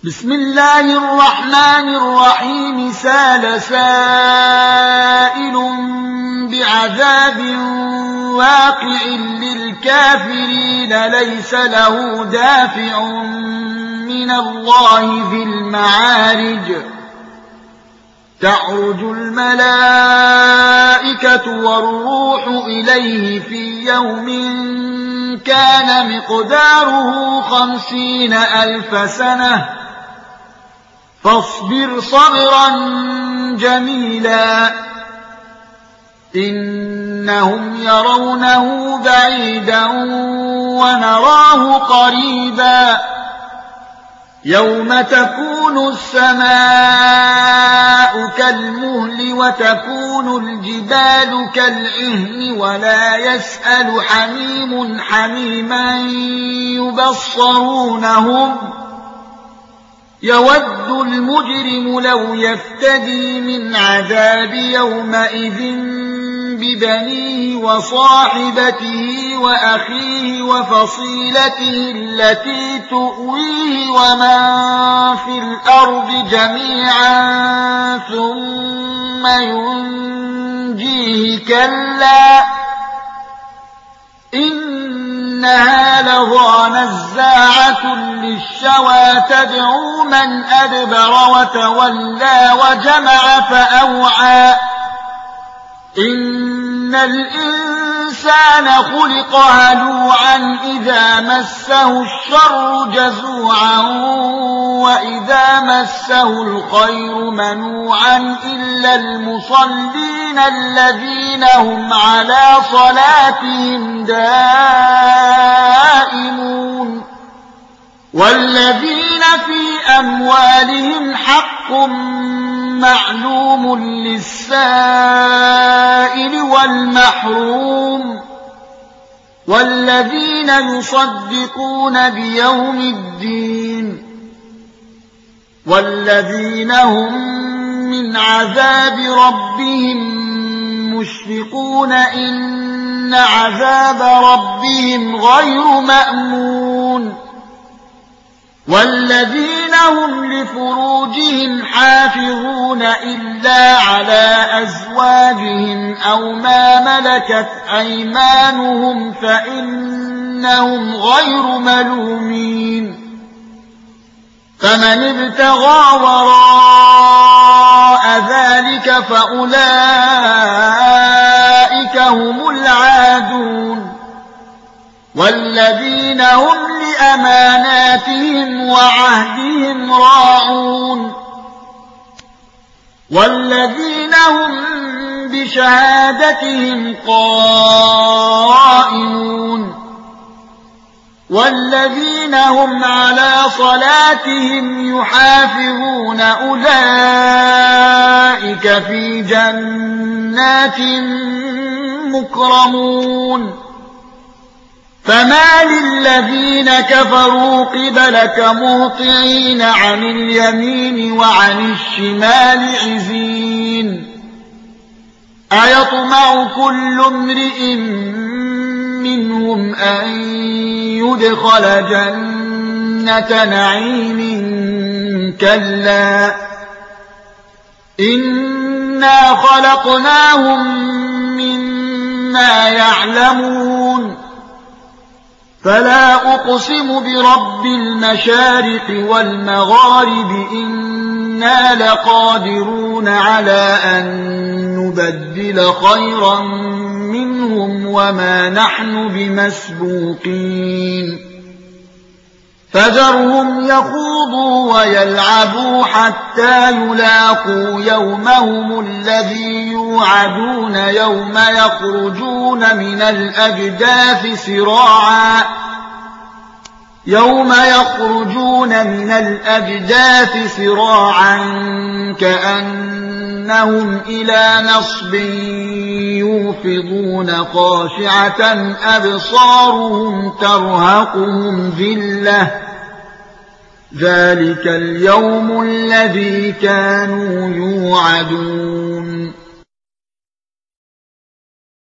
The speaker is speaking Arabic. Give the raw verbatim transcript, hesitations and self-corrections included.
بسم الله الرحمن الرحيم سال سائل بعذاب واقع للكافرين ليس له دافع من الله ذي المعارج تعرج الملائكة والروح إليه في يوم كان مقداره خمسين ألف سنة فاصبر صبرا جميلا إنهم يرونه بعيدا ونراه قريبا يوم تكون السماء كالمهل وتكون الجبال كالعهن ولا يسأل حميم حميما يبصرونهم يود المجرم لو يفتدي من عذاب يومئذ ببنيه وصاحبته وأخيه وفصيلته التي تؤويه ومن في الأرض جميعا ثم ينجيه كلا إنها لظى نزاعة للشوى تدعو من أدبر وتولى وجمع فأوعى إن الإنسان خلق هلوعا إذا مسه الشر جزوعا وإذا مسه الخير منوعا إلا المصلين الذين هم على صلاتهم دائمون والذين في أموالهم حق معلوم للسائل والمحروم والذين يصدقون بيوم الدين والذين هم من عذاب ربهم مشفقون إن عذاب ربهم غير مأمون والذين هم لفروجهم حافظون إلا على أزواجهم أو ما ملكت أيمانهم فإنهم غير ملومين فمن ابتغى وراء ذلك فأولئك هم العادون والذين هم لأماناتهم وعهدهم راعون والذين هم بشهادتهم قائمون والذين هم على صلاتهم يحافظون أولئك في جنات مكرمون فما للذين كفروا قبلك مهطعين عن اليمين وعن الشمال عزين أيطمع كل امرئ منهم أن يدخل جنة نعيم كلا إنا خلقناهم مما يعلمون فلا أقسم برب المشارق والمغارب إنا لقادرون على أن نبدل خيرا منهم وما نحن بمسبوقين فذرهم يخوضوا ويلعبوا حتى يلاقوا يومهم الذي يوعدون يوم يخرجون من الأجداث سراعا يوم يخرجون من الأجداث سراعا كأنهم إلى نصب يوفضون خاشعة أبصارهم ترهقهم ذلة ذلك اليوم الذي كانوا يوعدون